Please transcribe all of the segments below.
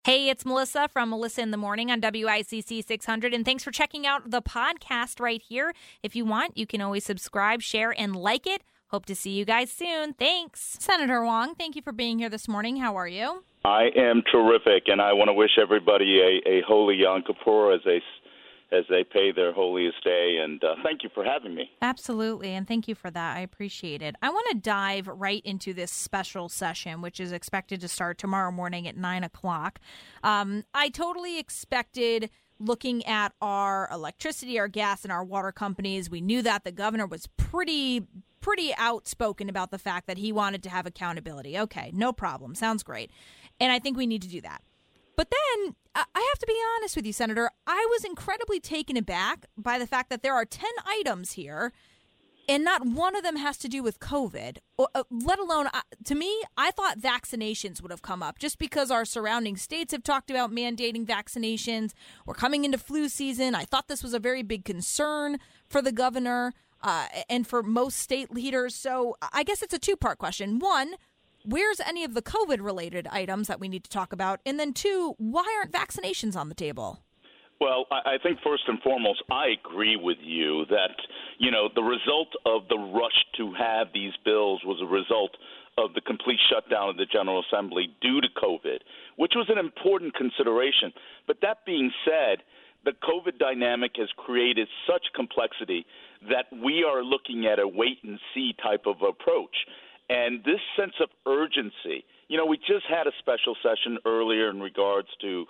Hey, it's Melissa from Melissa in the Morning on WICC 600, and thanks for checking out the podcast right here. If you want, you can always subscribe, share, and like it. Hope to see you guys soon. Thanks. Senator Wong, thank you for being here this morning. How are you? I am terrific, and I want to wish everybody a holy Yom Kippur as they pay their holiest day, and thank you for having me. Absolutely, and thank you for that. I appreciate it. I want to dive right into this special session, which is expected to start tomorrow morning at 9 o'clock. I totally expected, looking at our electricity, our gas, and our water companies, we knew that the governor was pretty outspoken about the fact that he wanted to have accountability. Okay, no problem. Sounds great. And I think we need to do that. But then, I have to be honest with you, Senator, I was incredibly taken aback by the fact that there are 10 items here, and not one of them has to do with COVID, let alone, to me, I thought vaccinations would have come up, just because our surrounding states have talked about mandating vaccinations. We're coming into flu season. I thought this was a very big concern for the governor and for most state leaders. So I guess it's a two-part question. One, where's any of the COVID-related items that we need to talk about? And then two, why aren't vaccinations on the table? Well, I think first and foremost, I agree with you that, the result of the rush to have these bills was a result of the complete shutdown of the General Assembly due to COVID, which was an important consideration. But that being said, the COVID dynamic has created such complexity that we are looking at a wait-and-see type of approach. And this sense of urgency, we just had a special session earlier in regards to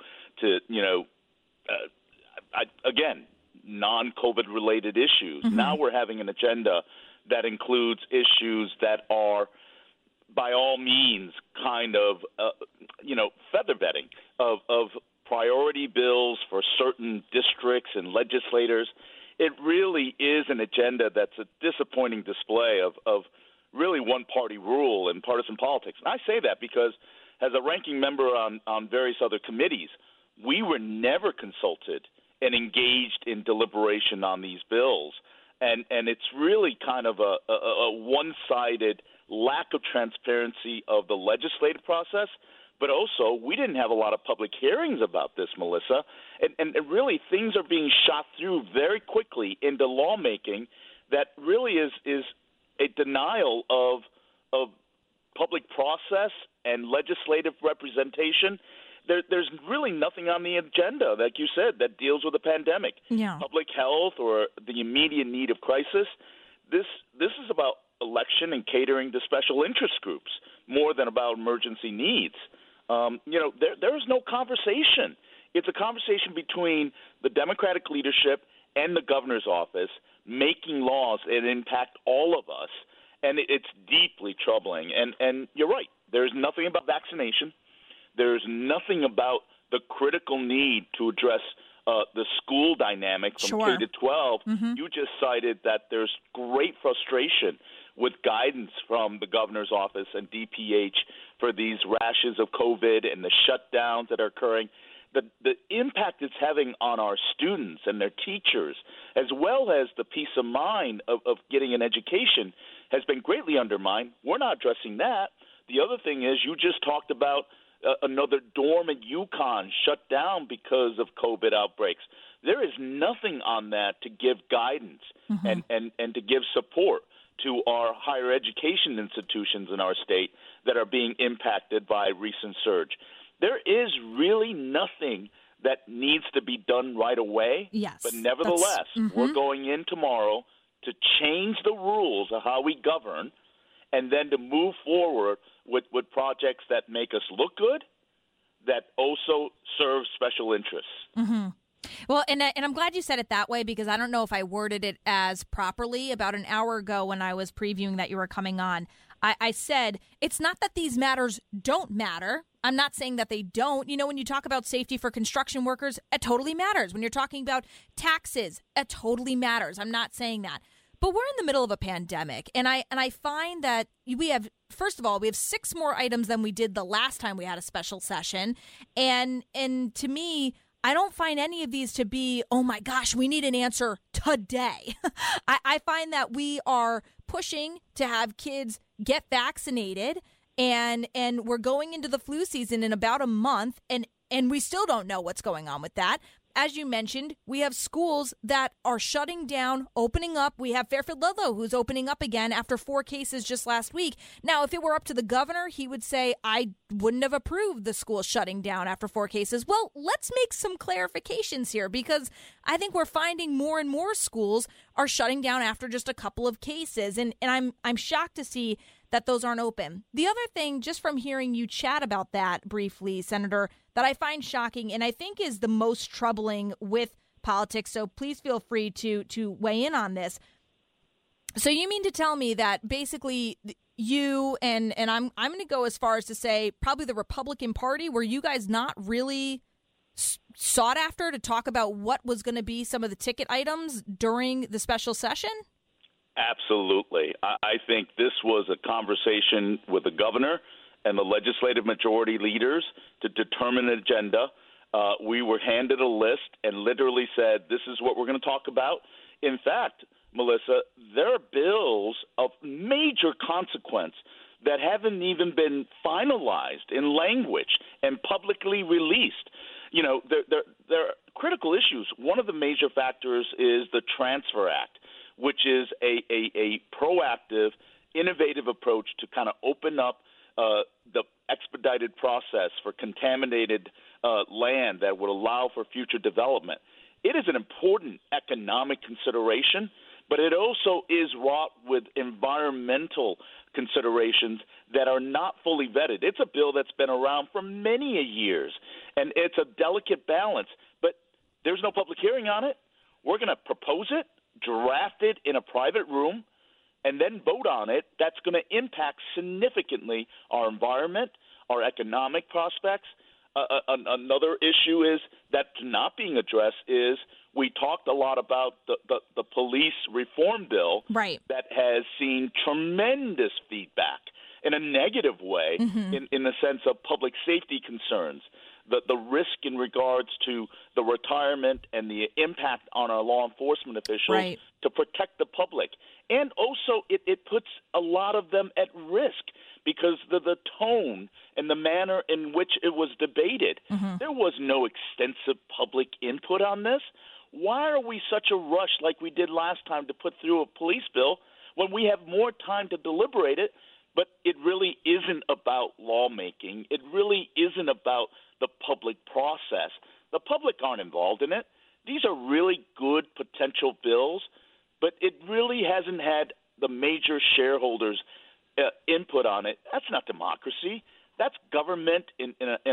again, non-COVID related issues. Mm-hmm. Now we're having an agenda that includes issues that are, by all means, kind of, feather bedding of priority bills for certain districts and legislators. It really is an agenda that's a disappointing display of really one-party rule and partisan politics. And I say that because as a ranking member on various other committees, we were never consulted and engaged in deliberation on these bills. And it's really kind of a one-sided lack of transparency of the legislative process. But also, we didn't have a lot of public hearings about this, Melissa. And really, things are being shot through very quickly into lawmaking that really is a denial of public process and legislative representation. There's really nothing on the agenda, like you said, that deals with the pandemic, public health, or the immediate need of crisis. This is about election and catering to special interest groups more than about emergency needs. There is no conversation. It's a conversation between the Democratic leadership and the governor's office making laws that impact all of us, and it's deeply troubling. And you're right. There's nothing about vaccination. There's nothing about the critical need to address the school dynamic from K to 12. Mm-hmm. You just cited that there's great frustration with guidance from the governor's office and DPH for these rashes of COVID and the shutdowns that are occurring. The impact it's having on our students and their teachers, as well as the peace of mind of getting an education, has been greatly undermined. We're not addressing that. The other thing is you just talked about another dorm at UConn shut down because of COVID outbreaks. There is nothing on that to give guidance and to give support to our higher education institutions in our state that are being impacted by recent surge. There is really nothing that needs to be done right away. Yes, but nevertheless, we're going in tomorrow to change the rules of how we govern and then to move forward with projects that make us look good, that also serve special interests. Mm-hmm. Well, and I'm glad you said it that way, because I don't know if I worded it as properly. About an hour ago when I was previewing that you were coming on, I said, it's not that these matters don't matter. I'm not saying that they don't. When you talk about safety for construction workers, it totally matters. When you're talking about taxes, it totally matters. I'm not saying that. But we're in the middle of a pandemic, and I find that we have 6 more items than we did the last time we had a special session. And to me, I don't find any of these to be, oh my gosh, we need an answer today. I find that we are pushing to have kids get vaccinated, and we're going into the flu season in about a month, and And we still don't know what's going on with that. As you mentioned, we have schools that are shutting down, opening up. We have Fairfield Ludlow, who's opening up again after 4 cases just last week. Now, if it were up to the governor, he would say, I wouldn't have approved the school shutting down after 4 cases. Well, let's make some clarifications here, because I think we're finding more and more schools are shutting down after just a couple of cases. And I'm shocked to see that those aren't open. The other thing, just from hearing you chat about that briefly, Senator, that I find shocking and I think is the most troubling with politics, so please feel free to weigh in on this. So you mean to tell me that basically you and I'm going to go as far as to say probably the Republican Party, were you guys not really sought after to talk about what was going to be some of the ticket items during the special session? Absolutely. I think this was a conversation with the governor and the legislative majority leaders to determine an agenda. We were handed a list and literally said, this is what we're going to talk about. In fact, Melissa, there are bills of major consequence that haven't even been finalized in language and publicly released. You know, there are critical issues. One of the major factors is the Transfer Act, which is a proactive, innovative approach to kind of open up the expedited process for contaminated land that would allow for future development. It is an important economic consideration, but it also is wrought with environmental considerations that are not fully vetted. It's a bill that's been around for many years, and it's a delicate balance, but there's no public hearing on it. We're going to propose it, draft it in a private room, and then vote on it. That's going to impact significantly our environment, our economic prospects. Another issue is that's not being addressed is we talked a lot about the police reform bill that has seen tremendous feedback in a negative way in the sense of public safety concerns. The risk in regards to the retirement and the impact on our law enforcement officials to protect the public. And also it puts a lot of them at risk because the tone and the manner in which it was debated, there was no extensive public input on this. Why are we such a rush like we did last time to put through a police bill when we have more time to deliberate it? But it really isn't about lawmaking. It really isn't about the public process. The public aren't involved in it. These are really good potential bills, but it really hasn't had the major shareholders' input on it. That's not democracy. That's government in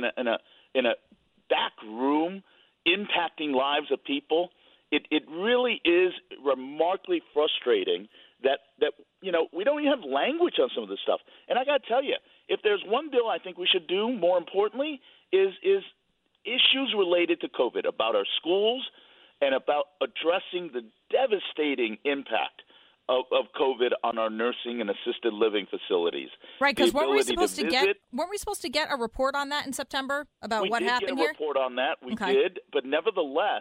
a back room impacting lives of people. It really is remarkably frustrating that you know we don't even have language on some of this stuff. And I got to tell you, if there's one bill I think we should do more importantly is issues related to COVID, about our schools and about addressing the devastating impact of COVID on our nursing and assisted living facilities. Right, because weren't we supposed to get a report on that in September about what happened here? We did get a report on that. We did, but nevertheless,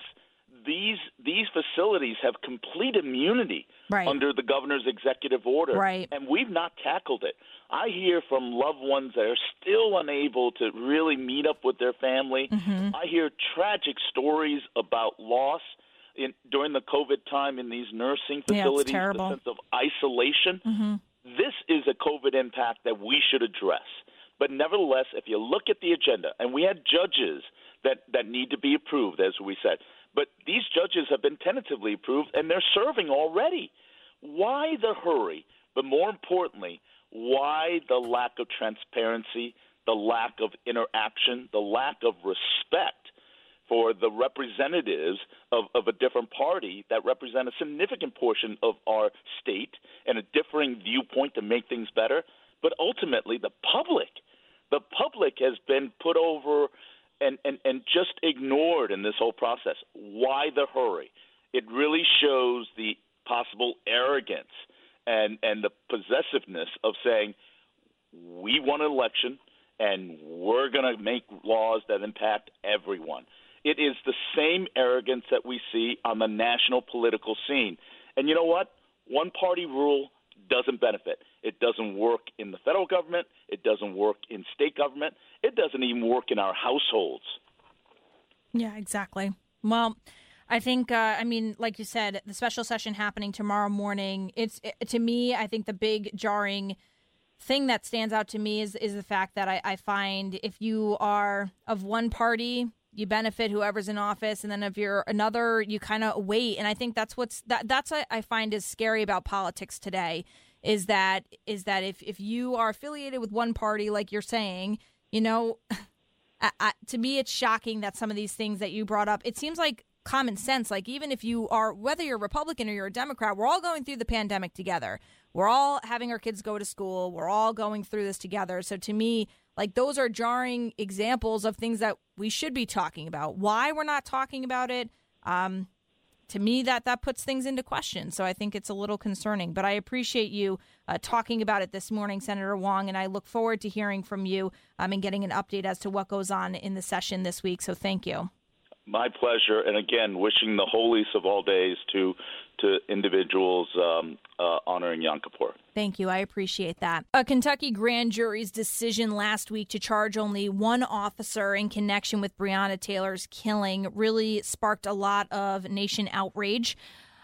these facilities have complete immunity under the governor's executive order, and we've not tackled it. I hear from loved ones that are still unable to really meet up with their family. I hear tragic stories about loss during the COVID time in these nursing facilities, the sense of isolation. This is a COVID impact that we should address. But nevertheless, if you look at the agenda, and we had judges that need to be approved, as we said, but these judges have been tentatively approved, and they're serving already. Why the hurry? But more importantly, why the lack of transparency, the lack of interaction, the lack of respect for the representatives of a different party that represent a significant portion of our state and a differing viewpoint to make things better? But ultimately, the public has been put over and just ignored in this whole process. Why the hurry? It really shows the possible arrogance and the possessiveness of saying, we won an election and we're going to make laws that impact everyone. It is the same arrogance that we see on the national political scene. And you know what? One-party rule doesn't benefit. It doesn't work in the federal government. It doesn't work in state government. It doesn't even work in our households. Yeah, exactly. Well, I think, like you said, the special session happening tomorrow morning, to me, I think the big jarring thing that stands out to me is the fact that I find if you are of one party, you benefit whoever's in office, and then if you're another, you kind of wait. And I think that's what I find is scary about politics today, is that if you are affiliated with one party, like you're saying, to me, it's shocking that some of these things that you brought up, it seems like common sense. Like, even if you are, whether you're a Republican or you're a Democrat, we're all going through the pandemic together. We're all having our kids go to school. We're all going through this together. So to me, like, those are jarring examples of things that we should be talking about. Why we're not talking about it, to me, that puts things into question. So I think it's a little concerning. But I appreciate you talking about it this morning, Senator Hwang, and I look forward to hearing from you and getting an update as to what goes on in the session this week. So thank you. My pleasure. And again, wishing the holiest of all days to individuals honoring Yom Kippur. Thank you. I appreciate that. A Kentucky grand jury's decision last week to charge only one officer in connection with Breonna Taylor's killing really sparked a lot of nation outrage.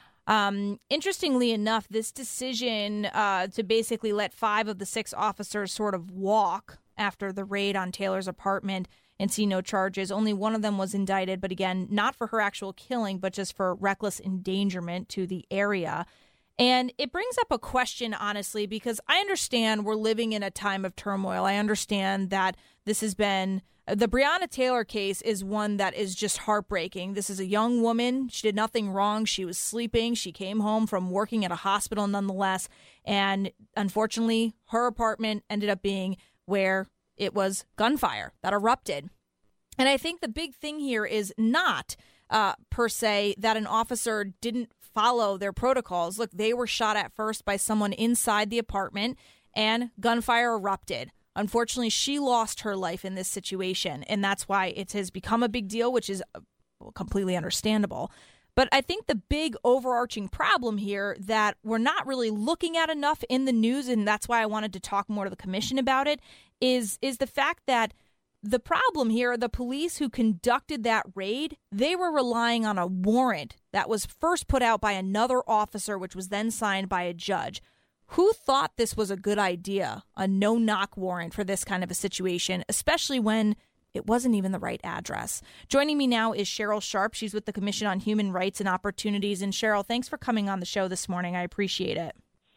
Interestingly enough, this decision to basically let 5 of the 6 officers sort of walk after the raid on Taylor's apartment and see no charges. Only one of them was indicted, but again, not for her actual killing, but just for reckless endangerment to the area. And it brings up a question, honestly, because I understand we're living in a time of turmoil. I understand that this has been the Breonna Taylor case is one that is just heartbreaking. This is a young woman. She did nothing wrong. She was sleeping. She came home from working at a hospital nonetheless. And unfortunately, her apartment ended up being where it was gunfire that erupted. And I think the big thing here is not per se that an officer didn't follow their protocols. Look, they were shot at first by someone inside the apartment and gunfire erupted. Unfortunately, she lost her life in this situation, and that's why it has become a big deal, which is completely understandable. But I think the big overarching problem here that we're not really looking at enough in the news, and that's why I wanted to talk more to the commission about it, is the fact that the problem here, the police who conducted that raid, they were relying on a warrant that was first put out by another officer, which was then signed by a judge. Who thought this was a good idea, a no-knock warrant for this kind of a situation, especially when it wasn't even the right address? Joining me now is Cheryl Sharp. She's with the Commission on Human Rights and Opportunities. And Cheryl, thanks for coming on the show this morning. I appreciate it.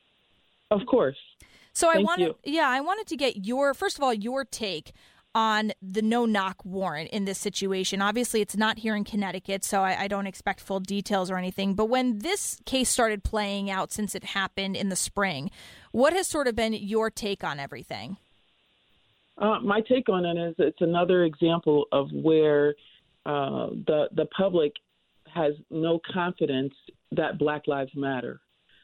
Of course. So I wanted to get your take on the no-knock warrant in this situation. Obviously, it's not here in Connecticut, so I don't expect full details or anything. But when this case started playing out since it happened in the spring, what has sort of been your take on everything? My take on it is it's another example of where the public has no confidence that Black Lives Matter.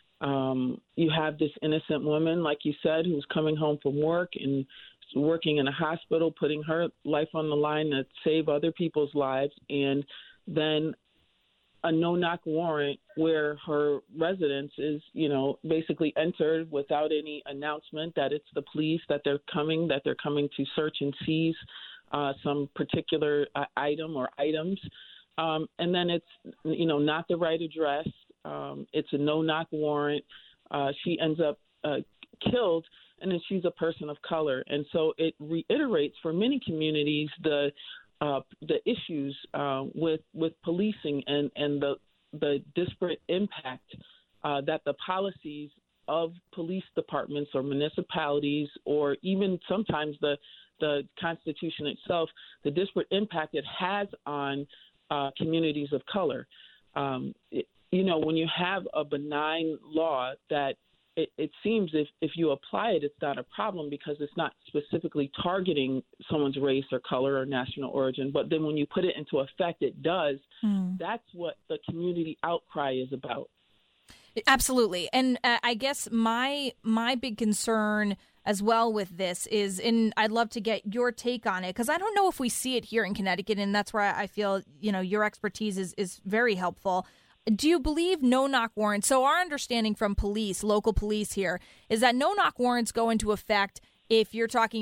You have this innocent woman, like you said, who's coming home from work and working in a hospital, putting her life on the line to save other people's lives, and then a no-knock warrant where her residence is, basically entered without any announcement that it's the police, that they're coming to search and seize some particular item or items. And then it's, not the right address. It's a no-knock warrant. She ends up killed, and then she's a person of color. And so it reiterates for many communities the issues with policing and the disparate impact that the policies of police departments or municipalities, or even sometimes the Constitution itself, the disparate impact it has on communities of color. When you have a benign law that it seems if you apply it, it's not a problem because it's not specifically targeting someone's race or color or national origin. But then when you put it into effect, it does. That's what the community outcry is about. Absolutely. And I guess my big concern as well with this is, and I'd love to get your take on it, because I don't know if we see it here in Connecticut, and that's where I feel, your expertise is very helpful. Do you believe no-knock warrants? So our understanding from local police here, is that no-knock warrants go into effect if you're talking about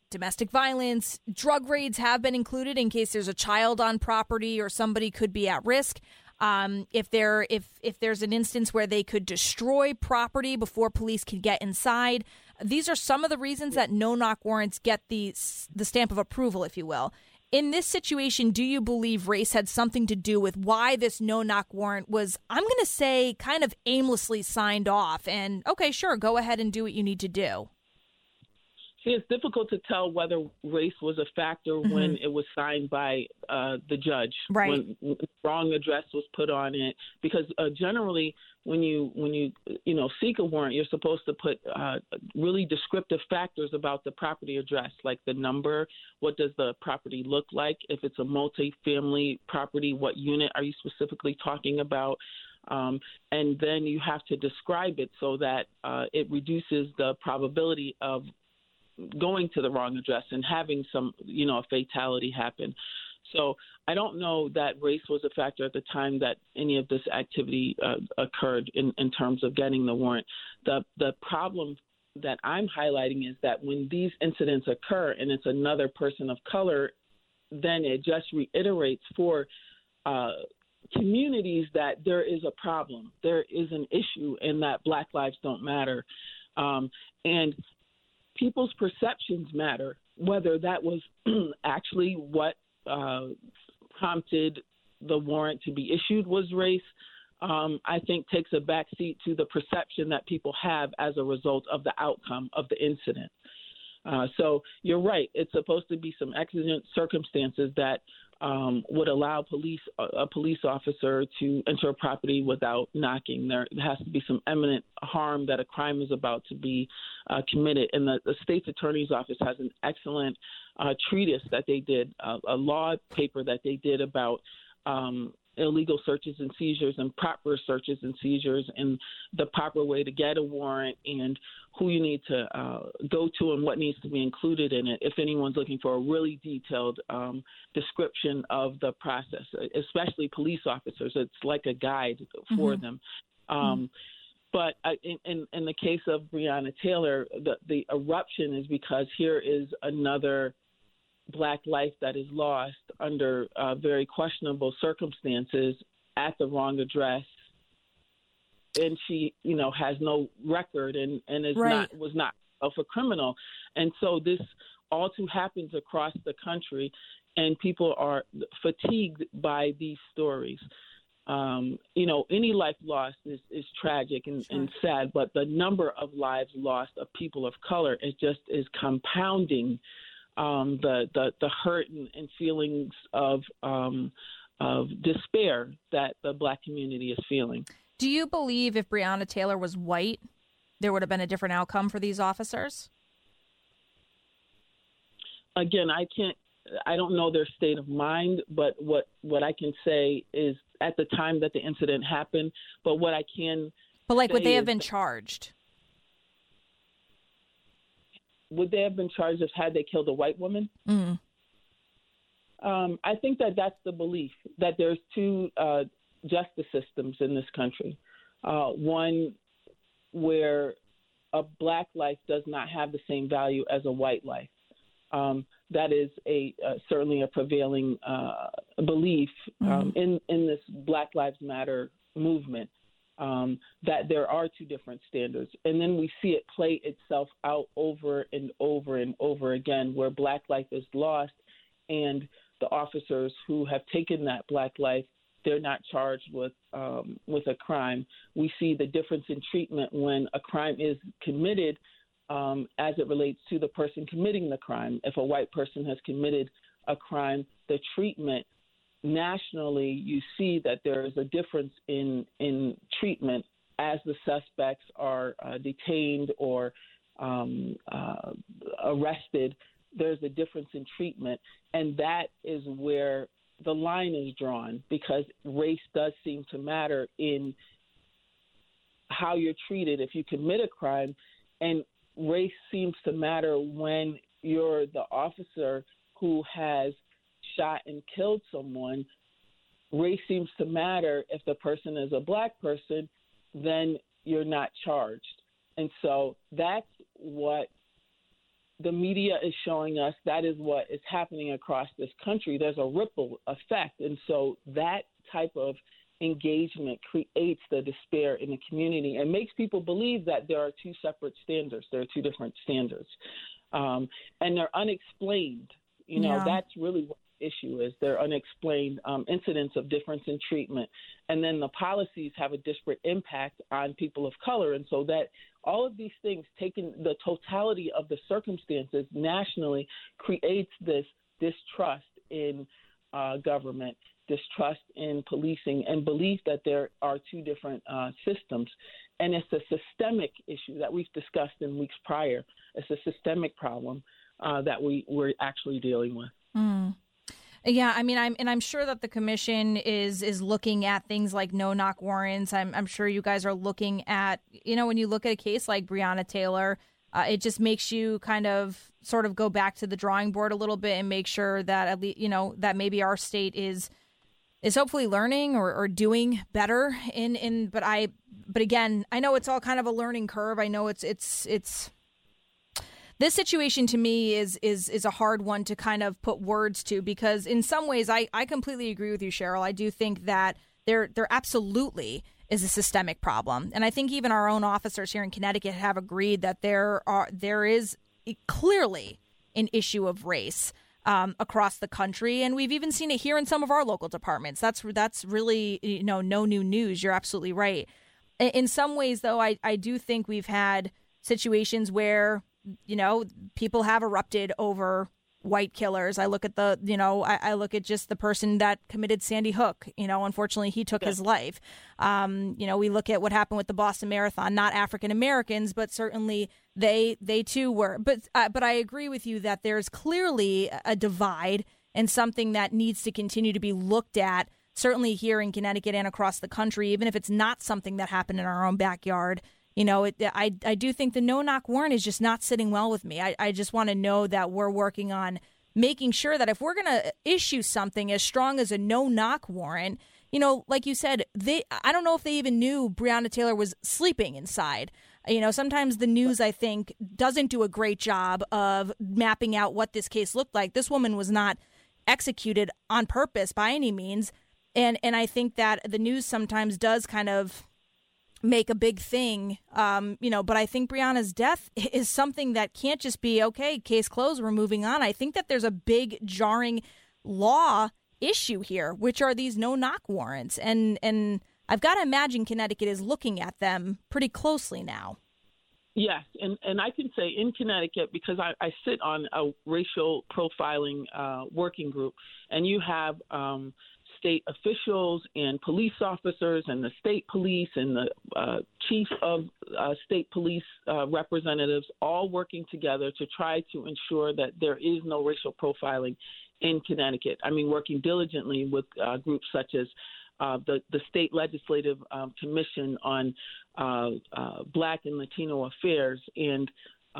domestic violence. Drug raids have been included in case there's a child on property or somebody could be at risk. If there's an instance where they could destroy property before police can get inside. These are some of the reasons that no-knock warrants get the stamp of approval, if you will. In this situation, do you believe race had something to do with why this no-knock warrant was, I'm going to say, kind of aimlessly signed off? And, okay, sure, go ahead and do what you need to do. See, it's difficult to tell whether race was a factor when it was signed by the judge, right? When wrong address was put on it, because generally, when you seek a warrant, you're supposed to put really descriptive factors about the property address, like the number, what does the property look like? If it's a multi-family property, what unit are you specifically talking about? And then you have to describe it so that it reduces the probability of going to the wrong address and having a fatality happen. So I don't know that race was a factor at the time that any of this activity occurred in terms of getting the warrant. The problem that I'm highlighting is that when these incidents occur and it's another person of color, then it just reiterates for communities that there is a problem, there is an issue, and that Black lives don't matter. And people's perceptions matter, whether that was actually what prompted the warrant to be issued was race, I think takes a backseat to the perception that people have as a result of the outcome of the incident. So you're right. It's supposed to be some exigent circumstances that would allow a police officer to enter a property without knocking. There has to be some imminent harm that a crime is about to be committed. And the state's attorney's office has an excellent treatise that they did, a law paper that they did about illegal searches and seizures and proper searches and seizures and the proper way to get a warrant and who you need to go to and what needs to be included in it if anyone's looking for a really detailed description of the process, especially police officers. It's like a guide for them. But in the case of Breonna Taylor, the eruption is because here is another Black life that is lost under very questionable circumstances at the wrong address, and she, has no record and was not a criminal, and so this all too happens across the country, and people are fatigued by these stories. Any life lost is tragic and sad, but the number of lives lost of people of color is compounding the hurt and feelings of despair that the Black community is feeling. Do you believe if Breonna Taylor was white, there would have been a different outcome for these officers? Again, I don't know their state of mind, but what I can say is at the time that the incident happened, but what I can would they have been charged? Would they have been charged had they killed a white woman? I think that's the belief, that there's two justice systems in this country. One where a Black life does not have the same value as a white life. That is certainly a prevailing belief in this Black Lives Matter movement. That there are two different standards. And then we see it play itself out over and over and over again, where Black life is lost and the officers who have taken that Black life, they're not charged with a crime. We see the difference in treatment when a crime is committed as it relates to the person committing the crime. If a white person has committed a crime, the treatment nationally, you see that there is a difference in treatment as the suspects are detained or arrested. There's a difference in treatment, and that is where the line is drawn, because race does seem to matter in how you're treated if you commit a crime, and race seems to matter when you're the officer who has shot and killed someone. Race seems to matter if the person is a Black person, then you're not charged. And so that's what the media is showing us that is what is happening across this country. There's a ripple effect. And so that type of engagement creates the despair in the community and makes people believe that there are two separate standards. There are two different standards. And they're unexplained. That's really what the issue is. They're unexplained incidents of difference in treatment. And then the policies have a disparate impact on people of color. And so that all of these things, taking the totality of the circumstances nationally, creates this distrust in government, distrust in policing, and belief that there are two different systems. And it's a systemic issue that we've discussed in weeks prior. It's a systemic problem that we're actually dealing with. Mm. Yeah, I mean, I'm sure that the commission is looking at things like no-knock warrants. I'm sure you guys are looking at, when you look at a case like Breonna Taylor, it just makes you kind of sort of go back to the drawing board a little bit and make sure that at least, that maybe our state is hopefully learning or doing better but again, I know it's all kind of a learning curve. I know it's this situation to me is a hard one to kind of put words to, because in some ways I completely agree with you, Cheryl. I do think that there absolutely is a systemic problem. And I think even our own officers here in Connecticut have agreed that there is clearly an issue of race across the country. And we've even seen it here in some of our local departments. That's really, no new news. You're absolutely right. In some ways, though, I do think we've had situations where, people have erupted over white killers. I look at I look at just the person that committed Sandy Hook. Unfortunately, he took his life. We look at what happened with the Boston Marathon, not African Americans, but certainly they too were. But I agree with you that there's clearly a divide and something that needs to continue to be looked at, certainly here in Connecticut and across the country, even if it's not something that happened in our own backyard. I do think the no-knock warrant is just not sitting well with me. I just want to know that we're working on making sure that if we're going to issue something as strong as a no-knock warrant, like you said, I don't know if they even knew Breonna Taylor was sleeping inside. Sometimes the news, I think, doesn't do a great job of mapping out what this case looked like. This woman was not executed on purpose by any means. And I think that the news sometimes does kind of make a big thing, but I think Breonna's death is something that can't just be, okay, case closed, we're moving on. I think that there's a big jarring law issue here, which are these no-knock warrants. And I've got to imagine Connecticut is looking at them pretty closely now. Yes, and I can say in Connecticut, because I sit on a racial profiling working group, and you have state officials and police officers and the state police and the chief of state police representatives all working together to try to ensure that there is no racial profiling in Connecticut. I mean, working diligently with groups such as the State Legislative Commission on Black and Latino Affairs and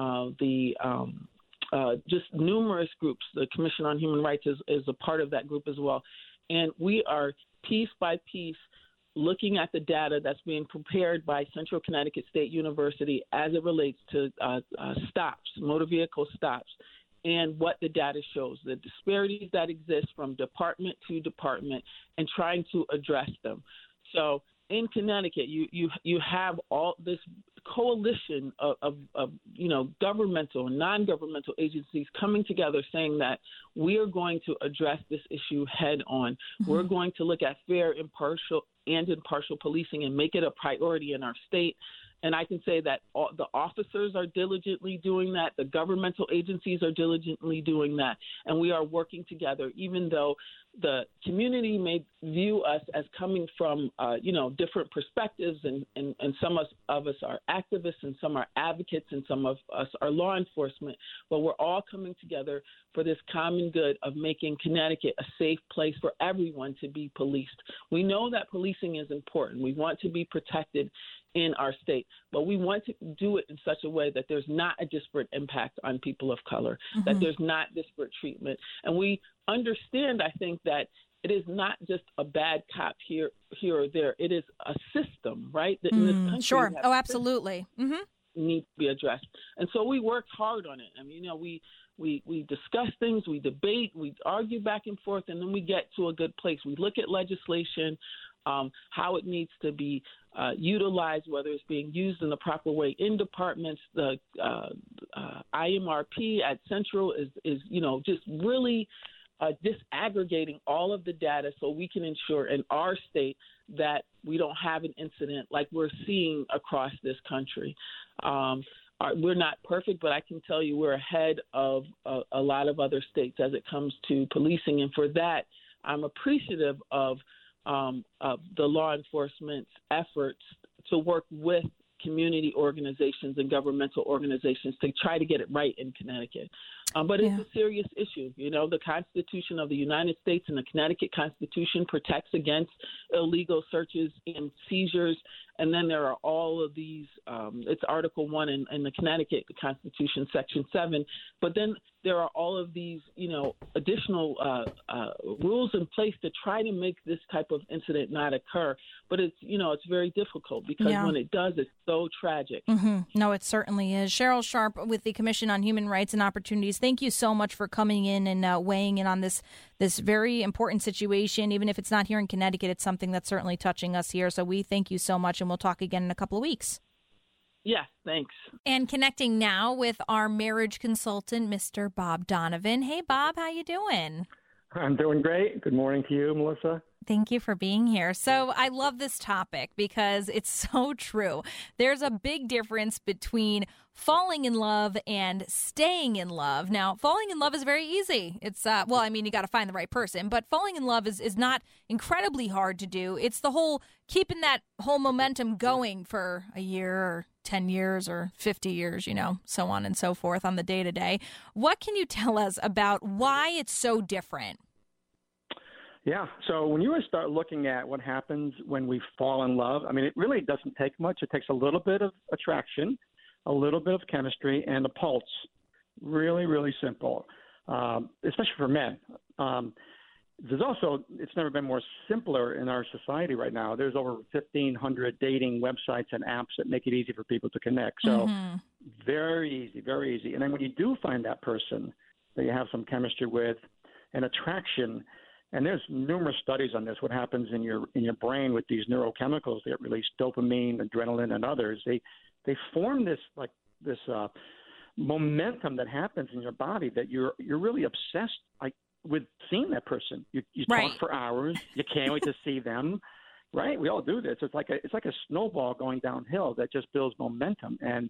just numerous groups. The Commission on Human Rights is a part of that group as well. And we are piece by piece looking at the data that's being prepared by Central Connecticut State University as it relates to stops, motor vehicle stops, and what the data shows, the disparities that exist from department to department, and trying to address them. So in Connecticut, you have all this coalition of governmental and non-governmental agencies coming together saying that we are going to address this issue head on. Mm-hmm. We're going to look at fair, impartial policing and make it a priority in our state. And I can say that the officers are diligently doing that. The governmental agencies are diligently doing that. And we are working together, even though the community may view us as coming from, different perspectives. And some of us are activists and some are advocates and some of us are law enforcement. But we're all coming together for this common good of making Connecticut a safe place for everyone to be policed. We know that policing is important. We want to be protected in our state, but we want to do it in such a way that there's not a disparate impact on people of color, mm-hmm. that there's not disparate treatment. And we understand, I think, that it is not just a bad cop here or there. It is a system, right? That in this country, sure. Oh, absolutely. Mm-hmm. need to be addressed. And so we worked hard on it. I mean, we discuss things, we debate, we argue back and forth, and then we get to a good place. We look at legislation, how it needs to be utilized, whether it's being used in the proper way in departments. The IMRP at Central is just really disaggregating all of the data so we can ensure in our state that we don't have an incident like we're seeing across this country. We're not perfect, but I can tell you we're ahead of a lot of other states as it comes to policing. And for that, I'm appreciative of the law enforcement's efforts to work with community organizations and governmental organizations to try to get it right in Connecticut. But it's a serious issue. The Constitution of the United States and the Connecticut Constitution protects against illegal searches and seizures. And then there are all of these, it's Article 1 in the Connecticut Constitution, Section 7. But then there are all of these, additional rules in place to try to make this type of incident not occur. But it's very difficult because when it does, it's so tragic. Mm-hmm. No, it certainly is. Cheryl Sharp with the Commission on Human Rights and Opportunities, thank you so much for coming in and weighing in on this very important situation. Even if it's not here in Connecticut, it's something that's certainly touching us here. So we thank you so much, and we'll talk again in a couple of weeks. Yeah, thanks. And connecting now with our marriage consultant, Mr. Bob Donovan. Hey, Bob, how you doing? I'm doing great. Good morning to you, Melissa. Thank you for being here. So I love this topic because it's so true. There's a big difference between falling in love and staying in love. Now, falling in love is very easy. It's, you got to find the right person, but falling in love is not incredibly hard to do. It's the whole keeping that whole momentum going for a year or 10 years or 50 years, so on and so forth on the day-to-day. What can you tell us about why it's so different? Yeah. So when you start looking at what happens when we fall in love, it really doesn't take much. It takes a little bit of attraction, a little bit of chemistry, and a pulse. Really, really simple, especially for men. There's also, it's never been more simpler in our society right now. There's over 1,500 dating websites and apps that make it easy for people to connect. So very easy, very easy. And then when you do find that person that you have some chemistry with and attraction, and there's numerous studies on this, what happens in your brain with these neurochemicals that release dopamine, adrenaline, and others. They form this momentum that happens in your body that you're really obsessed with seeing that person. You right. talk for hours. You can't wait to see them. Right? We all do this. It's like a snowball going downhill that just builds momentum. And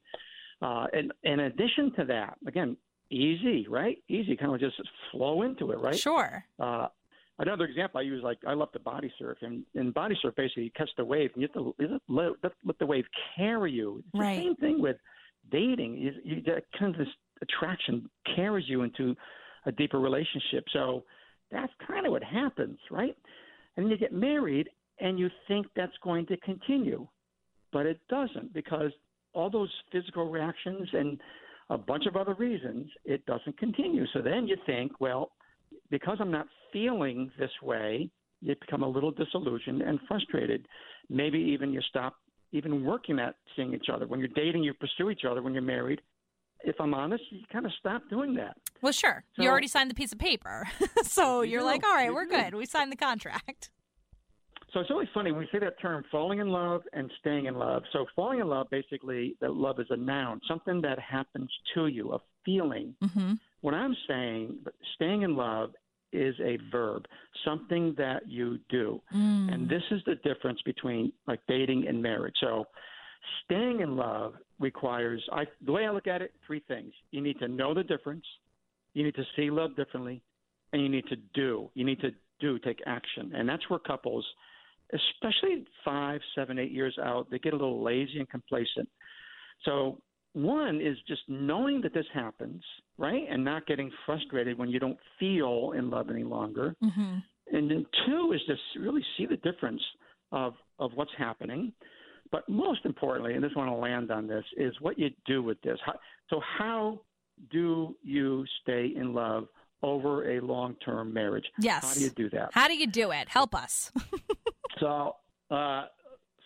in addition to that, again, easy, right? Easy, kind of just flow into it, right? Sure. Another example I use, I love to body surf, and in body surf, basically, you catch the wave, and you have to let the wave carry you. It's right. the same thing with dating. You kind of this attraction carries you into a deeper relationship. So that's kind of what happens, right? And then you get married, and you think that's going to continue, but it doesn't, because all those physical reactions and a bunch of other reasons, it doesn't continue. So then you think, well, because I'm not feeling this way, you become a little disillusioned and frustrated. Maybe even you stop even working at seeing each other. When you're dating, you pursue each other. When you're married, if I'm honest, you kind of stop doing that. Well, sure. So, you already signed the piece of paper. So you're like, all right, we're good. We signed the contract. So it's really funny when we say that term, falling in love and staying in love. So falling in love, basically, that love is a noun, something that happens to you, a feeling. Mm-hmm. What I'm saying, staying in love is a verb, something that you do. And this is the difference between dating and marriage. So staying in love requires, the way I look at it, three things. You need to know the difference. You need to see love differently. And you need to do. You need to take action. And that's where couples, especially 5, 7, 8 years out, they get a little lazy and complacent. So one is just knowing that this happens, right, and not getting frustrated when you don't feel in love any longer. Mm-hmm. And then two is just really see the difference of what's happening. But most importantly, and I just want to land on this, is what you do with this. How do you stay in love over a long-term marriage? Yes. How do you do that? How do you do it? Help us. So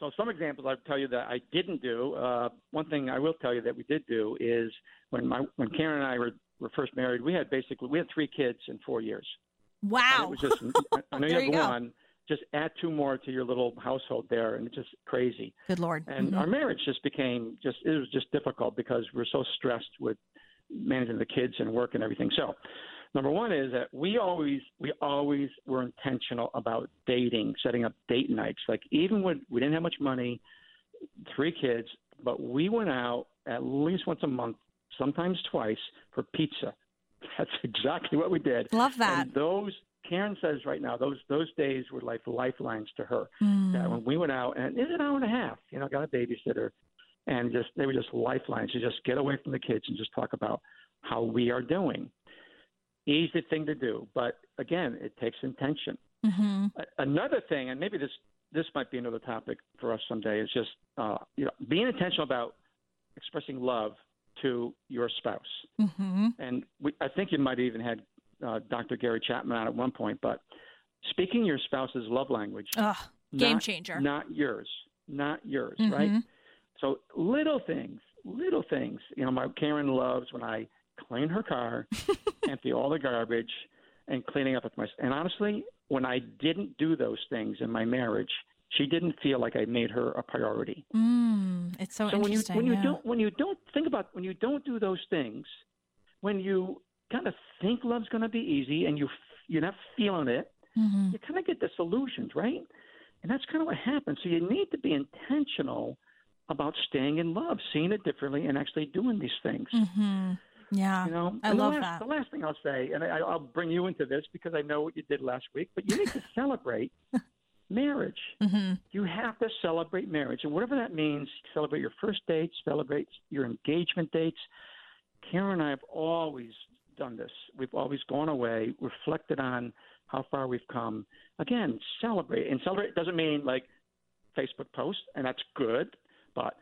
So some examples I'll tell you that I didn't do. One thing I will tell you that we did do is when Karen and I were first married, we had 3 kids in 4 years. Wow. And it was just, I know you have one, just add 2 more to your little household there, and it's just crazy. Good Lord. And our marriage just became it was just difficult because we're so stressed with managing the kids and work and everything. So number one is that we always were intentional about dating, setting up date nights. Like even when we didn't have much money, 3 kids, but we went out at least once a month, sometimes twice, for pizza. That's exactly what we did. Love that. And Karen says right now, those days were like lifelines to her. That when we went out, and it's an hour and a half, got a babysitter, and they were just lifelines to just get away from the kids and just talk about how we are doing. Easy thing to do, but again, it takes intention. Mm-hmm. Another thing, and maybe this might be another topic for us someday, is just being intentional about expressing love to your spouse. Mm-hmm. And I think you might have even had Dr. Gary Chapman on at one point, but speaking your spouse's love language, game changer. Not yours, right? So little things. My Karen loves when I clean her car, empty all the garbage, and cleaning up with and honestly, when I didn't do those things in my marriage, she didn't feel like I made her a priority. It's so interesting. When you don't do those things, when you kind of think love's going to be easy and you're not feeling it, you kind of get disillusioned, right? And that's kind of what happens. So you need to be intentional about staying in love, seeing it differently, and actually doing these things. Yeah, I love that. The last thing I'll say, and I'll bring you into this because I know what you did last week, but you need to celebrate marriage. You have to celebrate marriage. And whatever that means, celebrate your first dates, celebrate your engagement dates. Karen and I have always done this. We've always gone away, reflected on how far we've come. Again, celebrate. And celebrate doesn't mean like Facebook posts, and that's good, but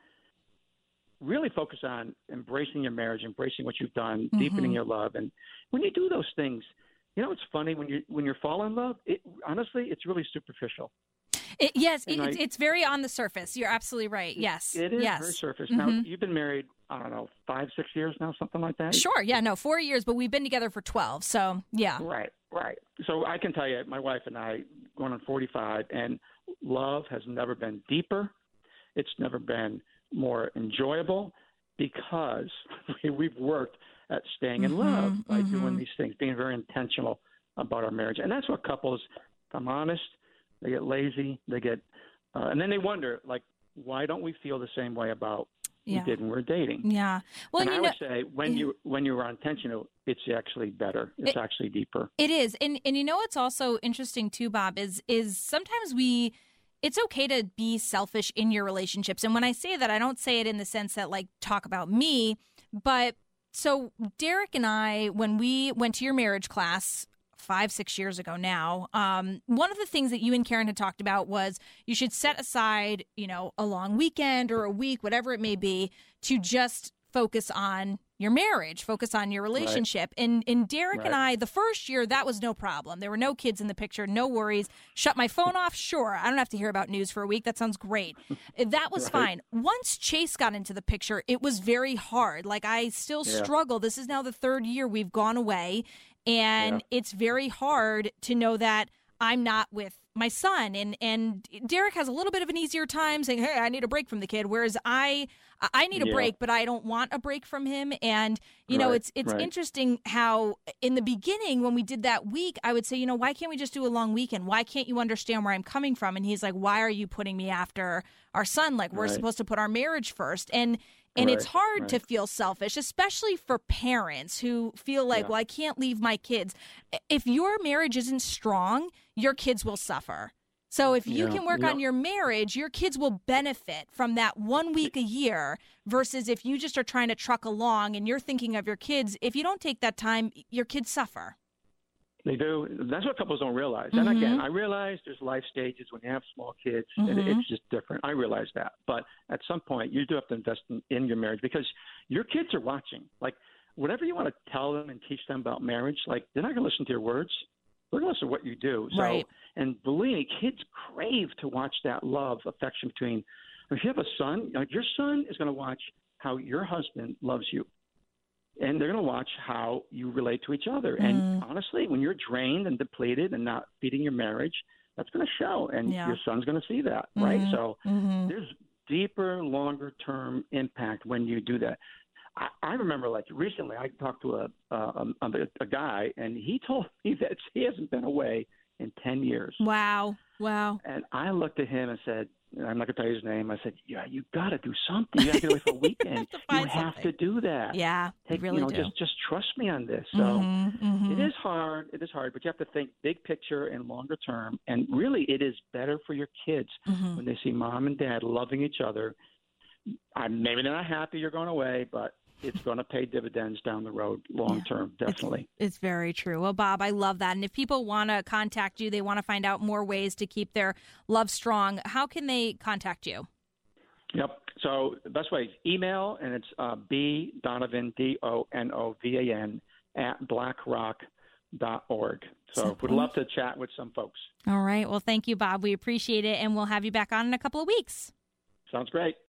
really focus on embracing your marriage, embracing what you've done, deepening your love. And when you do those things, it's funny when you fall in love. Honestly, it's really superficial. It's very on the surface. You're absolutely right. Yes, it is very surface. Now you've been married, I don't know, 5-6 years now, something like that. Sure. Yeah. No, 4 years, but we've been together for 12. So yeah. Right. So I can tell you, my wife and I going on 45, and love has never been deeper. It's never been more enjoyable because we've worked at staying in love by doing these things, being very intentional about our marriage. And that's what couples, if I'm honest, they get lazy, and then they wonder, like, why don't we feel the same way about we did when we were dating? Yeah. Well, and I would say when you are intentional, it's actually better. It's actually deeper. It is. And what's also interesting too, Bob, is sometimes it's okay to be selfish in your relationships. And when I say that, I don't say it in the sense that like talk about me, but so Derek and I, when we went to your marriage class 5-6 years ago now, one of the things that you and Karen had talked about was you should set aside, a long weekend or a week, whatever it may be, to just focus on your marriage, focus on your relationship. Right. And Derek and I, the first year, that was no problem. There were no kids in the picture, no worries. Shut my phone off, sure. I don't have to hear about news for a week. That sounds great. That was fine. Once Chase got into the picture, it was very hard. Like I still struggle. This is now the 3rd year we've gone away, and it's very hard to know that I'm not with my son. And Derek has a little bit of an easier time saying, hey, I need a break from the kid, whereas I need a break, but I don't want a break from him. And, it's interesting how in the beginning when we did that week, I would say, why can't we just do a long weekend? Why can't you understand where I'm coming from? And he's like, why are you putting me after our son? Like, we're supposed to put our marriage first. And it's hard to feel selfish, especially for parents who feel like, well, I can't leave my kids. If your marriage isn't strong, your kids will suffer. So if you can work on your marriage, your kids will benefit from that 1 week a year versus if you just are trying to truck along and you're thinking of your kids, if you don't take that time, your kids suffer. They do. That's what couples don't realize. And again, I realize there's life stages when you have small kids, and it's just different. I realize that. But at some point, you do have to invest in your marriage because your kids are watching. Like, whatever you want to tell them and teach them about marriage, like, they're not going to listen to your words. regardless of what you do. So, right. And believe me, kids crave to watch that love, affection between. If you have a son, your son is going to watch how your husband loves you. And they're going to watch how you relate to each other. And honestly, when you're drained and depleted and not feeding your marriage, that's going to show. And your son's going to see that, right? So there's deeper, longer-term impact when you do that. I remember, like, recently I talked to a guy, and he told me that he hasn't been away in 10 years. Wow. And I looked at him and said, I'm not going to tell you his name. I said, yeah, you got to do something. You got to get away for a weekend. You have to do that. Yeah, really do. Just trust me on this. So it is hard. It is hard, but you have to think big picture and longer term. And really, it is better for your kids when they see mom and dad loving each other. Maybe they're not happy you're going away, but it's going to pay dividends down the road long term, definitely. It's very true. Well, Bob, I love that. And if people want to contact you, they want to find out more ways to keep their love strong, how can they contact you? Yep. So the best way is email, and it's bdonovan, DONOVAN, @blackrock.org. So we'd love to chat with some folks. All right. Well, thank you, Bob. We appreciate it, and we'll have you back on in a couple of weeks. Sounds great.